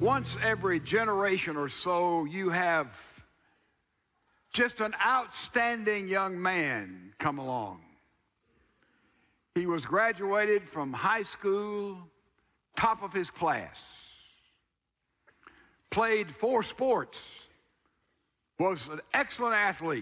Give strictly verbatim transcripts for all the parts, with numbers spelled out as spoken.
once every generation or so, you have just an outstanding young man come along. He was graduated from high school, top of his class, played four sports, was an excellent athlete,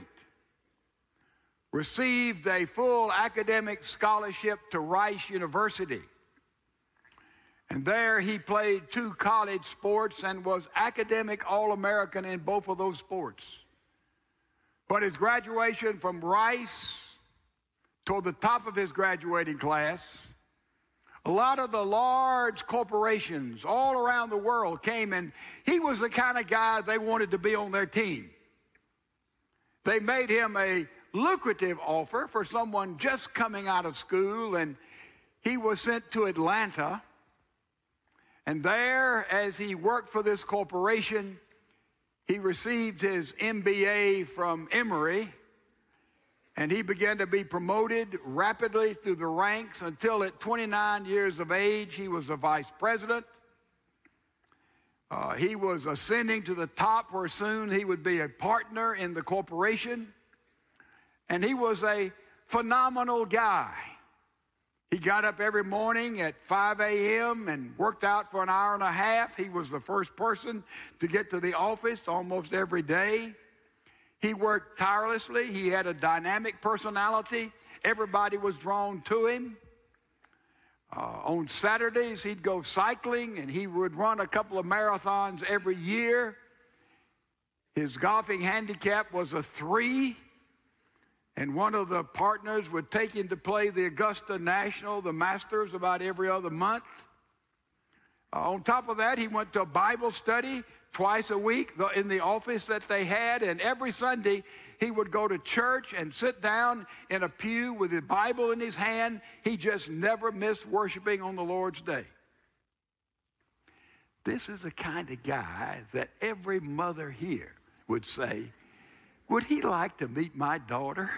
received a full academic scholarship to Rice University. And there he played two college sports and was academic All-American in both of those sports. But his graduation from Rice, toward the top of his graduating class, a lot of the large corporations all around the world came, and he was the kind of guy they wanted to be on their team. They made him a lucrative offer for someone just coming out of school, and he was sent to Atlanta. And there, as he worked for this corporation, he received his M B A from Emory, and he began to be promoted rapidly through the ranks until at twenty-nine years of age, he was a vice president. Uh, he was ascending to the top where soon he would be a partner in the corporation. And he was a phenomenal guy. He got up every morning at five a m and worked out for an hour and a half. He was the first person to get to the office almost every day. He worked tirelessly. He had a dynamic personality. Everybody was drawn to him. Uh, on Saturdays, he'd go cycling, and he would run a couple of marathons every year. His golfing handicap was a three. And one of the partners would take him to play the Augusta National, the Masters, about every other month. Uh, on top of that, he went to a Bible study twice a week in the office that they had. And every Sunday, he would go to church and sit down in a pew with the Bible in his hand. He just never missed worshiping on the Lord's day. This is the kind of guy that every mother here would say, would he like to meet my daughter?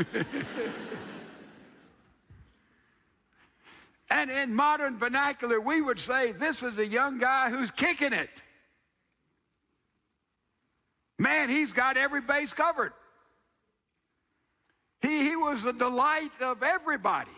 And in modern vernacular, we would say, this is a young guy who's kicking it. Man, he's got every base covered. He, he was the delight of everybody.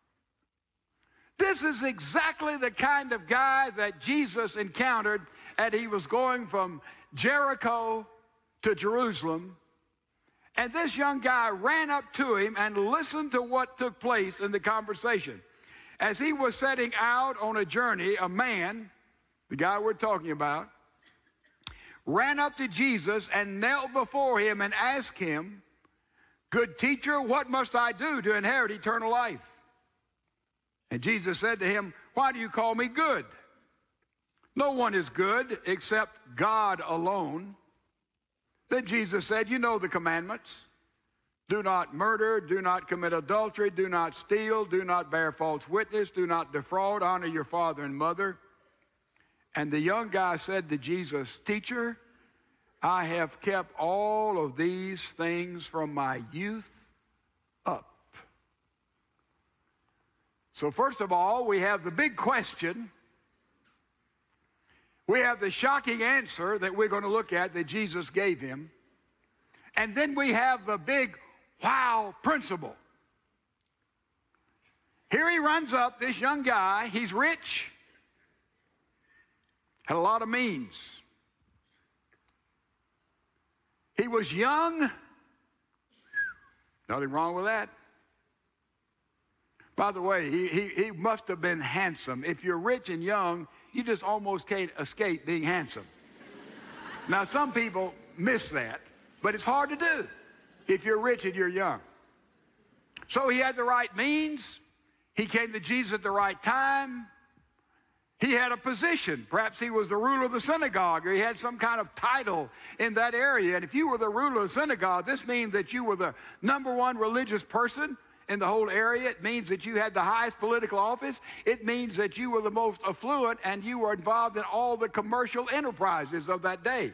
This is exactly the kind of guy that Jesus encountered as he was going from Jericho to Jerusalem. And this young guy ran up to him and listened to what took place in the conversation. As he was setting out on a journey, a man, the guy we're talking about, ran up to Jesus and knelt before him and asked him, "Good teacher, what must I do to inherit eternal life?" And Jesus said to him, "Why do you call me good? No one is good except God alone." Then Jesus said, "You know the commandments. Do not murder, do not commit adultery, do not steal, do not bear false witness, do not defraud, honor your father and mother." And the young guy said to Jesus, "Teacher, I have kept all of these things from my youth up." So first of all, we have the big question. We have the shocking answer that we're going to look at that Jesus gave him. And then we have the big wow principle. Here he runs up, this young guy. He's rich, had a lot of means. He was young. Nothing wrong with that. By the way, he, he, he must have been handsome. If you're rich and young, you just almost can't escape being handsome. Now, some people miss that, but it's hard to do if you're rich and you're young. So he had the right means. He came to Jesus at the right time. He had a position. Perhaps he was the ruler of the synagogue, or he had some kind of title in that area. And if you were the ruler of the synagogue, this means that you were the number one religious person in the whole area. It means that you had the highest political office. It means that you were the most affluent, and you were involved in all the commercial enterprises of that day.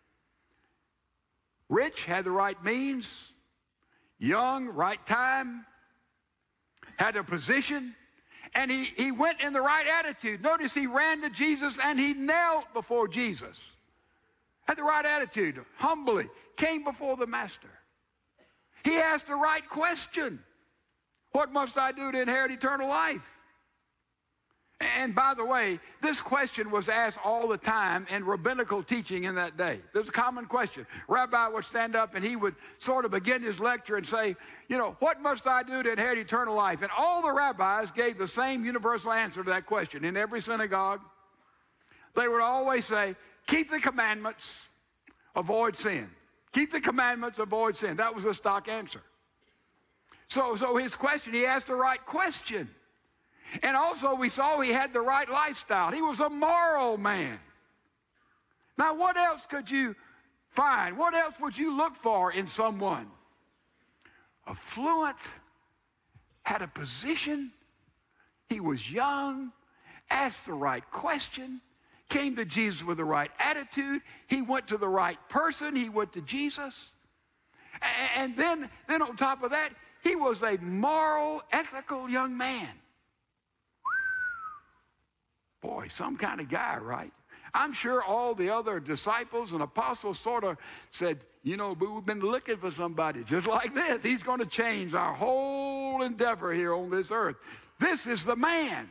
Rich, had the right means. Young, right time. Had a position. And he, he went in the right attitude. Notice he ran to Jesus and he knelt before Jesus. Had the right attitude, humbly, came before the master. He asked the right question. What must I do to inherit eternal life? And by the way, this question was asked all the time in rabbinical teaching in that day. It was a common question. Rabbi would stand up and he would sort of begin his lecture and say, you know, what must I do to inherit eternal life? And all the rabbis gave the same universal answer to that question. In every synagogue, they would always say, keep the commandments, avoid sin. Keep the commandments, avoid sin. That was a stock answer. So, so his question, he asked the right question. And also we saw he had the right lifestyle. He was a moral man. Now what else could you find? What else would you look for in someone? Affluent, had a position, he was young, asked the right question, came to Jesus with the right attitude, he went to the right person, he went to Jesus. And then, then on top of that, he was a moral, ethical young man. Boy, some kind of guy, right? I'm sure all the other disciples and apostles sort of said, you know, we've been looking for somebody just like this. He's going to change our whole endeavor here on this earth. This is the man.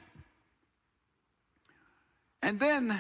And then,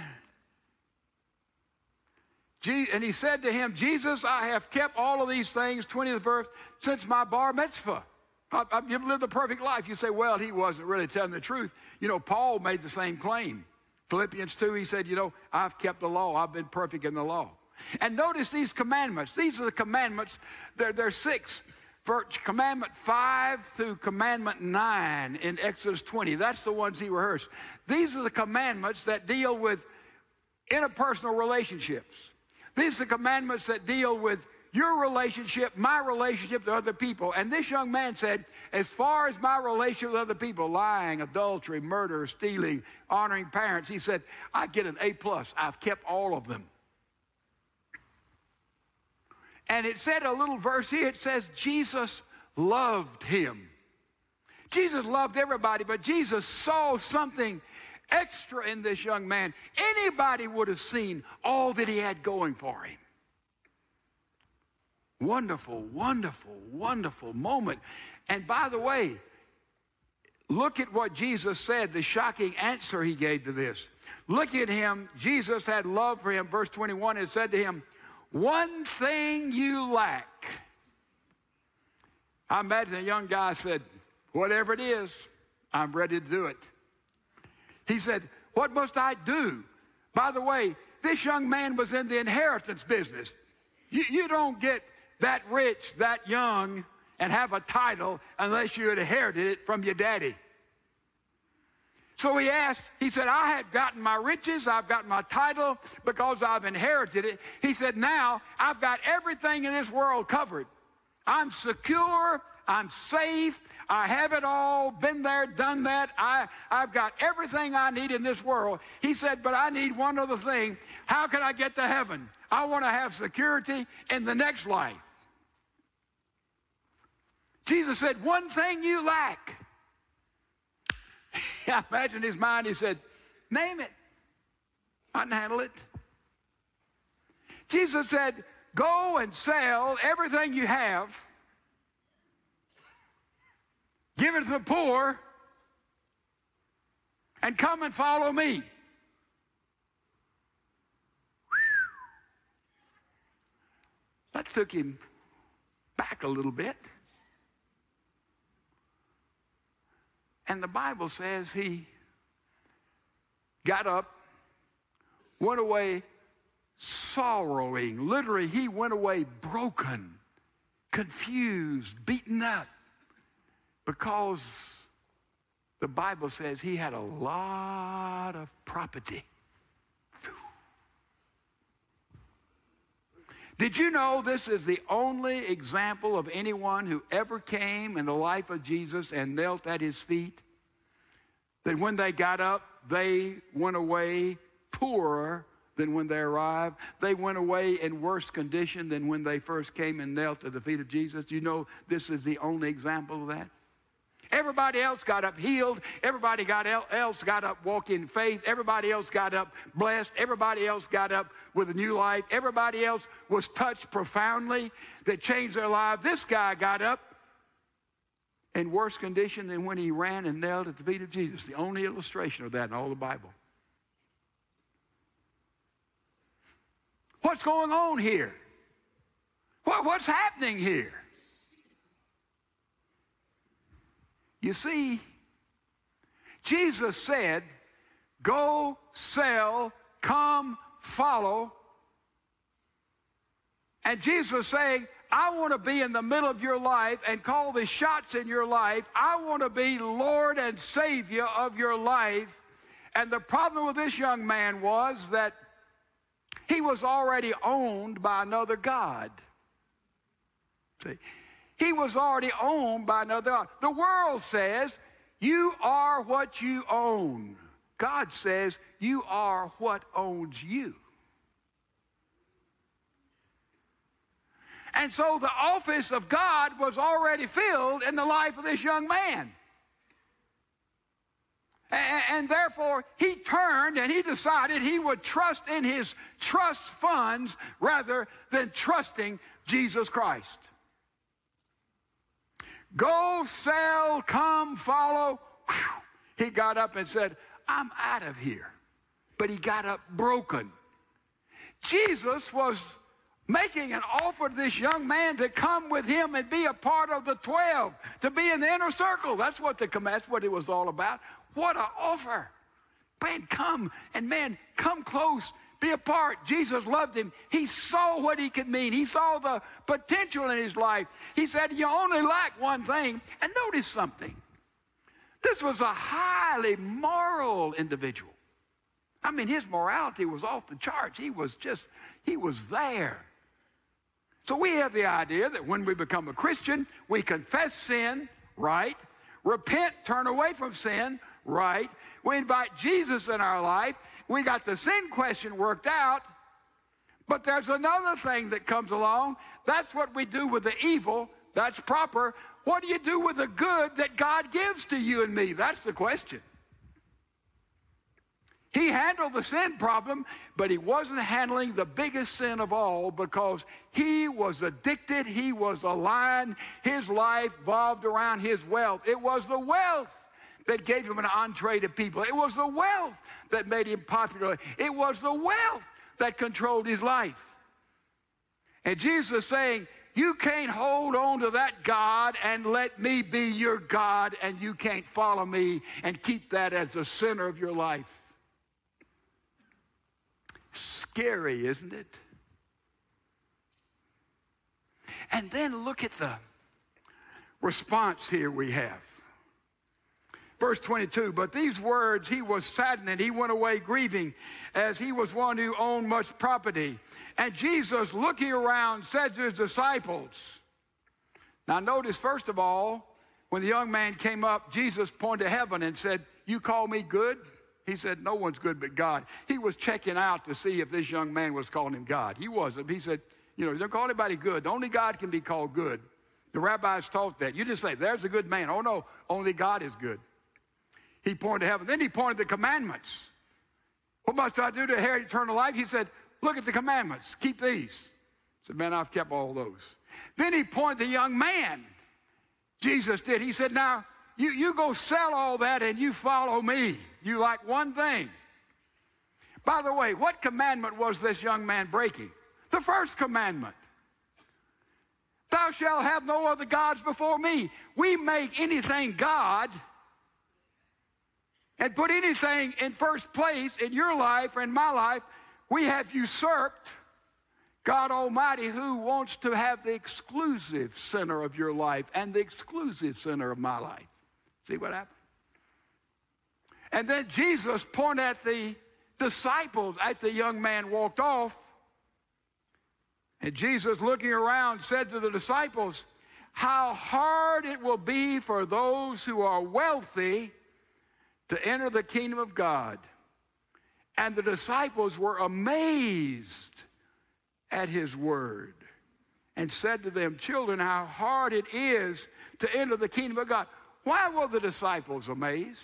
and he said to him, Jesus, I have kept all of these things, twentieth verse, since my bar mitzvah. You've lived a perfect life. You say, well, he wasn't really telling the truth. You know, Paul made the same claim. Philippians two, he said, you know, I've kept the law. I've been perfect in the law. And notice these commandments. These are the commandments. They're, they're six. For commandment five through commandment nine in Exodus twenty. That's the ones he rehearsed. These are the commandments that deal with interpersonal relationships. These are the commandments that deal with your relationship, my relationship to other people. And this young man said, as far as my relationship with other people, lying, adultery, murder, stealing, honoring parents, he said, I get an A plus. I've kept all of them. And it said a little verse here, it says, Jesus loved him. Jesus loved everybody, but Jesus saw something extra in this young man. Anybody would have seen all that he had going for him. Wonderful, wonderful, wonderful moment. And by the way, look at what Jesus said, the shocking answer he gave to this. Look at him. Jesus had love for him. Verse twenty-one, it said to him, one thing you lack. I imagine a young guy said, whatever it is, I'm ready to do it. He said, what must I do? By the way, this young man was in the inheritance business. You, you don't get that rich, that young, and have a title unless you had inherited it from your daddy. So he asked, he said, I had gotten my riches, I've got my title because I've inherited it. He said, now I've got everything in this world covered. I'm secure, I'm safe, I have it all, been there, done that. I, I've got everything I need in this world. He said, but I need one other thing. How can I get to heaven? I want to have security in the next life. Jesus said, one thing you lack. I imagine his mind, he said, name it. I can handle it. Jesus said, go and sell everything you have, give it to the poor, and come and follow me. That took him back a little bit. And the Bible says he got up, went away sorrowing. Literally, he went away broken, confused, beaten up, because the Bible says he had a lot of property. Did you know this is the only example of anyone who ever came in the life of Jesus and knelt at his feet? That when they got up, they went away poorer than when they arrived. They went away in worse condition than when they first came and knelt at the feet of Jesus. You know this is the only example of that? Everybody else got up healed. Everybody got else got up walking in faith. Everybody else got up blessed. Everybody else got up with a new life. Everybody else was touched profoundly that changed their lives. This guy got up in worse condition than when he ran and knelt at the feet of Jesus. The only illustration of that in all the Bible. What's going on here? What, what's happening here? You see, Jesus said, go, sell, come, follow. And Jesus was saying, I want to be in the middle of your life and call the shots in your life. I want to be Lord and Savior of your life. And the problem with this young man was that he was already owned by another god. See? He was already owned by another God. The world says, you are what you own. God says, you are what owns you. And so the office of God was already filled in the life of this young man. And, and therefore, he turned and he decided he would trust in his trust funds rather than trusting Jesus Christ. Go, sell, come, follow. Whew. He got up and said, I'm out of here. But he got up broken. Jesus was making an offer to this young man to come with him and be a part of the twelve, to be in the inner circle. That's what the that's what it was all about. What an offer. Man, come, and man, come close. Be a part. Jesus loved him. He saw what he could mean. He saw the potential in his life. He said, you only lack one thing. And notice something. This was a highly moral individual. I mean, his morality was off the charts. He was just, he was there. So we have the idea that when we become a Christian, we confess sin, right? Repent, turn away from sin, right? We invite Jesus in our life. We got the sin question worked out, but there's another thing that comes along. That's what we do with the evil. That's proper. What do you do with the good that God gives to you and me? That's the question. He handled the sin problem, but he wasn't handling the biggest sin of all because he was addicted. He was aligned. His life revolved around his wealth. It was the wealth that gave him an entree to people. It was the wealth that made him popular. It was the wealth that controlled his life. And Jesus is saying, you can't hold on to that God and let me be your God, and you can't follow me and keep that as the center of your life. Scary, isn't it? And then look at the response here we have. Verse twenty-two, but these words, he was saddened, and he went away grieving, as he was one who owned much property. And Jesus, looking around, said to his disciples, now notice, first of all, when the young man came up, Jesus pointed to heaven and said, you call me good? He said, no one's good but God. He was checking out to see if this young man was calling him God. He wasn't. He said, you know, don't call anybody good. Only God can be called good. The rabbis taught that. You just say, there's a good man. Oh, no, only God is good. He pointed to heaven. Then he pointed to the commandments. What must I do to inherit eternal life? He said, look at the commandments. Keep these. He said, man, I've kept all those. Then he pointed to the young man. Jesus did. He said, now, you, you go sell all that and you follow me. You like one thing. By the way, what commandment was this young man breaking? The first commandment. Thou shalt have no other gods before me. We make anything God and put anything in first place in your life or in my life. We have usurped God Almighty, who wants to have the exclusive center of your life and the exclusive center of my life. See what happened? And then Jesus pointed at the disciples after the young man walked off. And Jesus, looking around, said to the disciples, how hard it will be for those who are wealthy to enter the kingdom of God. And the disciples were amazed at his word and said to them, children, how hard it is to enter the kingdom of God. Why were the disciples amazed?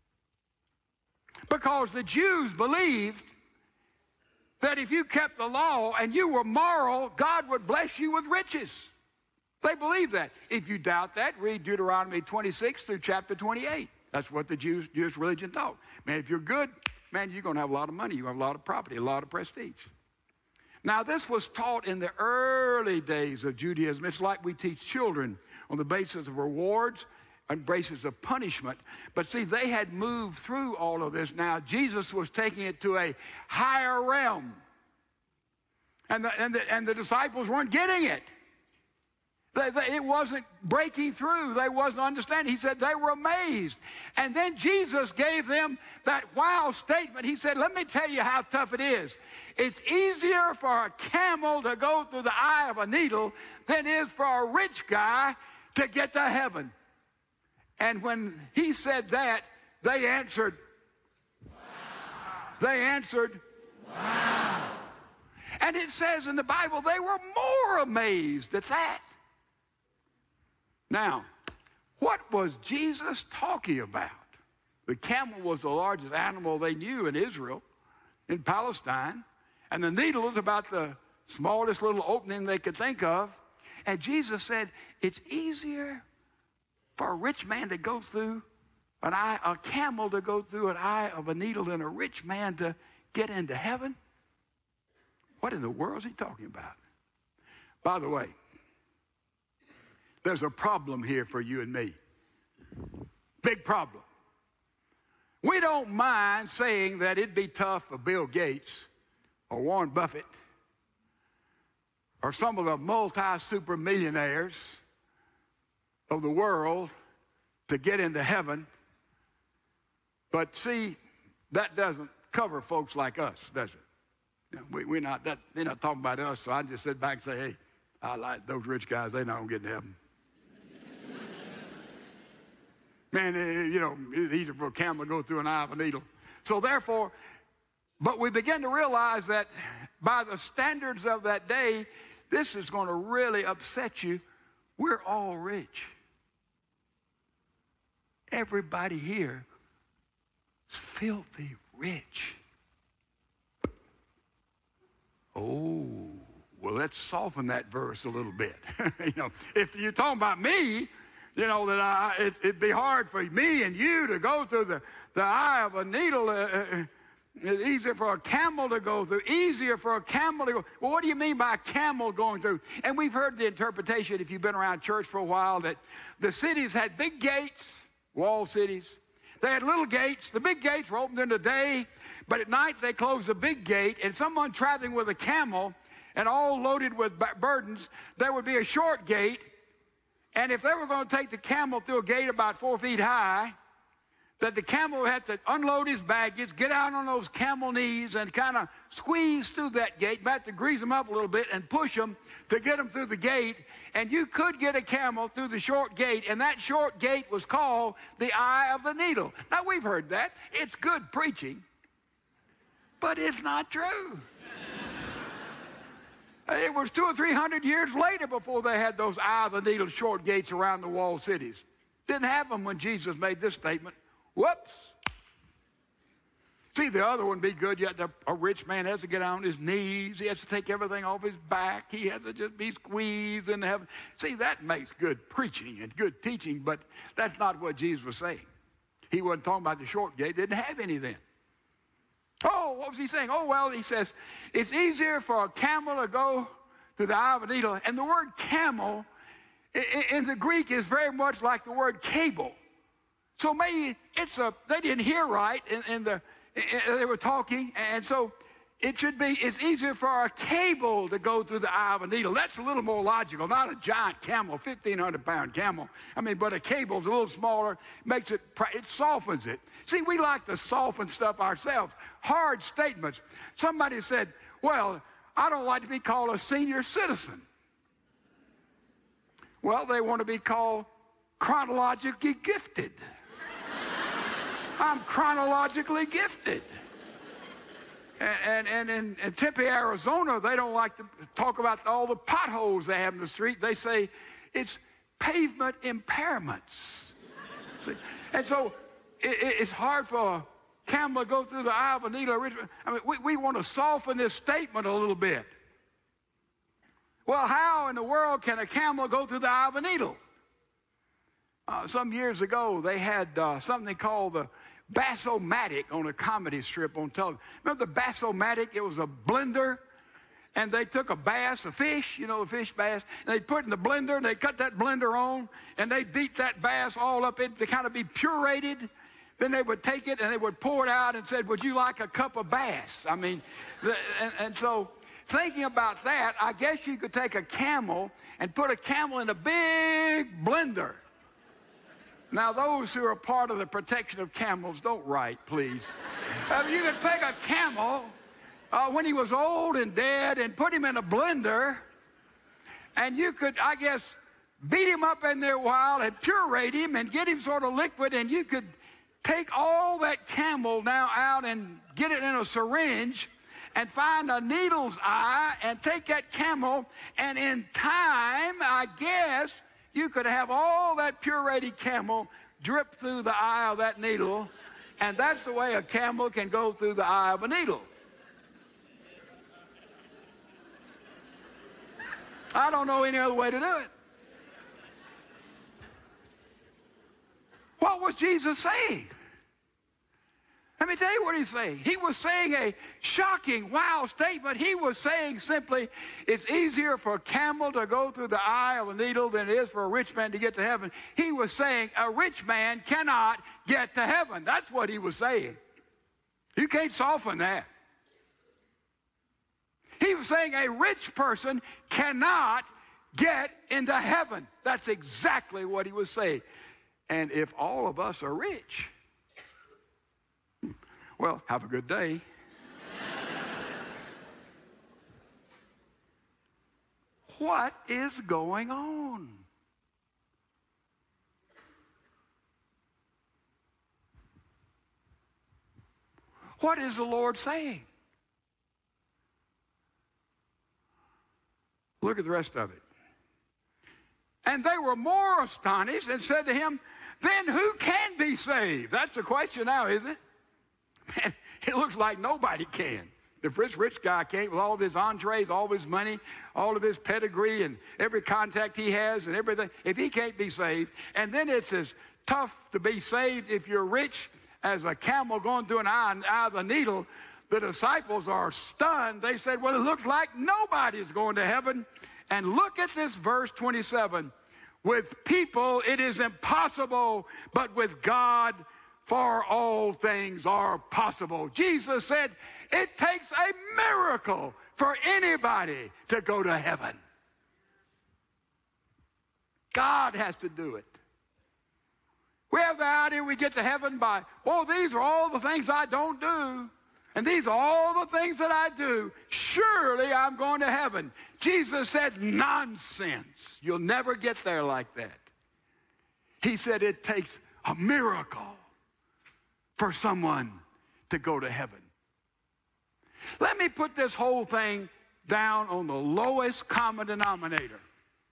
Because the Jews believed that if you kept the law and you were moral, God would bless you with riches. They believed that. If you doubt that, read Deuteronomy twenty-six through chapter twenty-eight. That's what the Jews, Jewish religion taught. Man, if you're good, man, you're going to have a lot of money. You have a lot of property, a lot of prestige. Now, this was taught in the early days of Judaism. It's like we teach children on the basis of rewards and basis of punishment. But see, they had moved through all of this. Now, Jesus was taking it to a higher realm. And the, and the, and the disciples weren't getting it. They, they, it wasn't breaking through. They wasn't understanding. He said they were amazed. And then Jesus gave them that wow statement. He said, let me tell you how tough it is. It's easier for a camel to go through the eye of a needle than it is for a rich guy to get to heaven. And when he said that, they answered, wow. They answered, wow. And it says in the Bible, they were more amazed at that. Now, what was Jesus talking about? The camel was the largest animal they knew in Israel, in Palestine, and the needle was about the smallest little opening they could think of. And Jesus said, it's easier for a rich man to go through an eye, a camel to go through an eye of a needle than a rich man to get into heaven. What in the world is he talking about? By the way, there's a problem here for you and me. Big problem. We don't mind saying that it'd be tough for Bill Gates or Warren Buffett or some of the multi-super millionaires of the world to get into heaven. But see, that doesn't cover folks like us, does it? You know, we, we're not that, they're not talking about us, so I just sit back and say, hey, I like those rich guys, they're not going to get into heaven. Man, you know, it's easier for a camel to go through an eye of a needle. So therefore, but we begin to realize that by the standards of that day, this is going to really upset you. We're all rich. Everybody here is filthy rich. Oh, well, let's soften that verse a little bit. You know, if you're talking about me, you know, that I, it, it'd be hard for me and you to go through the, the eye of a needle. Uh, uh, it's easier for a camel to go through. Easier for a camel to go. Well, what do you mean by a camel going through? And we've heard the interpretation, if you've been around church for a while, that the cities had big gates, walled cities. They had little gates. The big gates were opened in the day, but at night they closed the big gate, and someone traveling with a camel and all loaded with burdens, there would be a short gate. And if they were going to take the camel through a gate about four feet high, that the camel had to unload his baggage, get out on those camel knees and kind of squeeze through that gate, might have to grease them up a little bit and push them to get them through the gate. And you could get a camel through the short gate, and that short gate was called the eye of the needle. Now, we've heard that. It's good preaching, but it's not true. It was two or three hundred years later before they had those eye of the needle short gates around the walled cities. Didn't have them when Jesus made this statement. Whoops. See, the other one be good. Yet a rich man has to get on his knees. He has to take everything off his back. He has to just be squeezed in heaven. See, that makes good preaching and good teaching, but that's not what Jesus was saying. He wasn't talking about the short gate. Didn't have any then. Oh, what was he saying? Oh, well, he says, it's easier for a camel to go through the eye of a needle. And the word camel in the Greek is very much like the word cable. So maybe it's a, they didn't hear right in, in the, in, they were talking. And so it should be, it's easier for a cable to go through the eye of a needle. That's a little more logical. Not a giant camel, fifteen hundred pound camel. I mean, but a cable's a little smaller, makes it, it softens it. See, we like to soften stuff ourselves. Hard statements. Somebody said, well, I don't like to be called a senior citizen. Well, they want to be called chronologically gifted. I'm chronologically gifted. And, and, and in Tempe, Arizona, they don't like to talk about all the potholes they have in the street. They say it's pavement impairments. See? And so it, it's hard for a camel to go through the eye of a needle. I mean, we, we want to soften this statement a little bit. Well, how in the world can a camel go through the eye of a needle? Uh, some years ago, they had uh, something called the Bass-O-Matic on a comedy strip on television. Remember the Bass-O-Matic? It was a blender, and they took a bass, a fish, you know, a fish bass, and they put it in the blender, and they cut that blender on, and they beat that bass all up in, to kind of be pureed. Then they would take it, and they would pour it out and said, would you like a cup of bass? I mean, the, and, and so thinking about that, I guess you could take a camel and put a camel in a big blender. Now, those who are part of the protection of camels, don't write, please. uh, you could take a camel uh, when he was old and dead and put him in a blender, and you could, I guess, beat him up in there a while and purate him and get him sort of liquid, and you could take all that camel now out and get it in a syringe and find a needle's eye and take that camel, and in time, I guess, you could have all that pureed camel drip through the eye of that needle, and that's the way a camel can go through the eye of a needle. I don't know any other way to do it. What was Jesus saying? Let me tell you what he's saying. He was saying a shocking, wow statement. He was saying simply, it's easier for a camel to go through the eye of a needle than it is for a rich man to get to heaven. He was saying a rich man cannot get to heaven. That's what he was saying. You can't soften that. He was saying a rich person cannot get into heaven. That's exactly what he was saying. And if all of us are rich, well, have a good day. What is going on? What is the Lord saying? Look at the rest of it. And they were more astonished and said to him, then who can be saved? That's the question now, isn't it? Man, it looks like nobody can. The rich, rich guy can't with all of his entrees, all of his money, all of his pedigree, and every contact he has and everything. If he can't be saved, and then it's as tough to be saved if you're rich as a camel going through an eye, an eye of a needle. The disciples are stunned. They said, well, it looks like nobody's going to heaven. And look at this verse twenty-seven. With people it is impossible, but with God for all things are possible. Jesus said it takes a miracle for anybody to go to heaven. God has to do it. We have the idea we get to heaven by, oh, these are all the things I don't do, and these are all the things that I do. Surely I'm going to heaven. Jesus said, nonsense. You'll never get there like that. He said it takes a miracle for someone to go to heaven. Let me put this whole thing down on the lowest common denominator.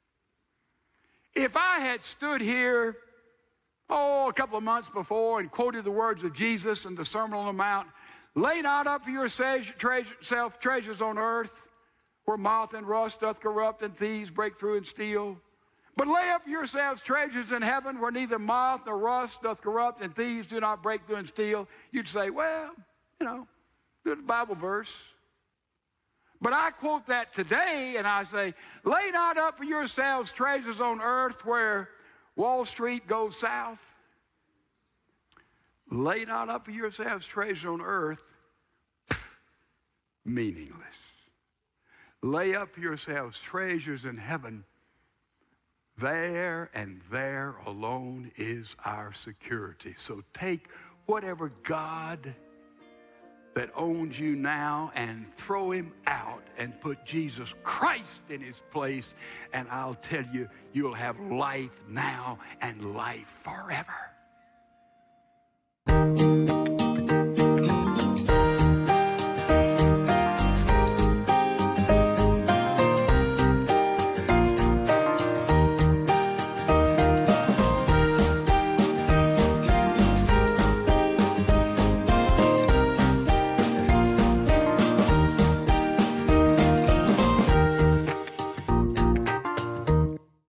If I had stood here, oh, a couple of months before and quoted the words of Jesus in the Sermon on the Mount, lay not up for yourself treasures on earth, where moth and rust doth corrupt and thieves break through and steal. But lay up for yourselves treasures in heaven, where neither moth nor rust doth corrupt and thieves do not break through and steal. You'd say, well, you know, good Bible verse. But I quote that today and I say, lay not up for yourselves treasures on earth where Wall Street goes south. Lay not up for yourselves treasures on earth, meaningless. Lay up for yourselves treasures in heaven. There and there alone is our security. So take whatever God that owns you now and throw him out and put Jesus Christ in his place, and I'll tell you, you'll have life now and life forever.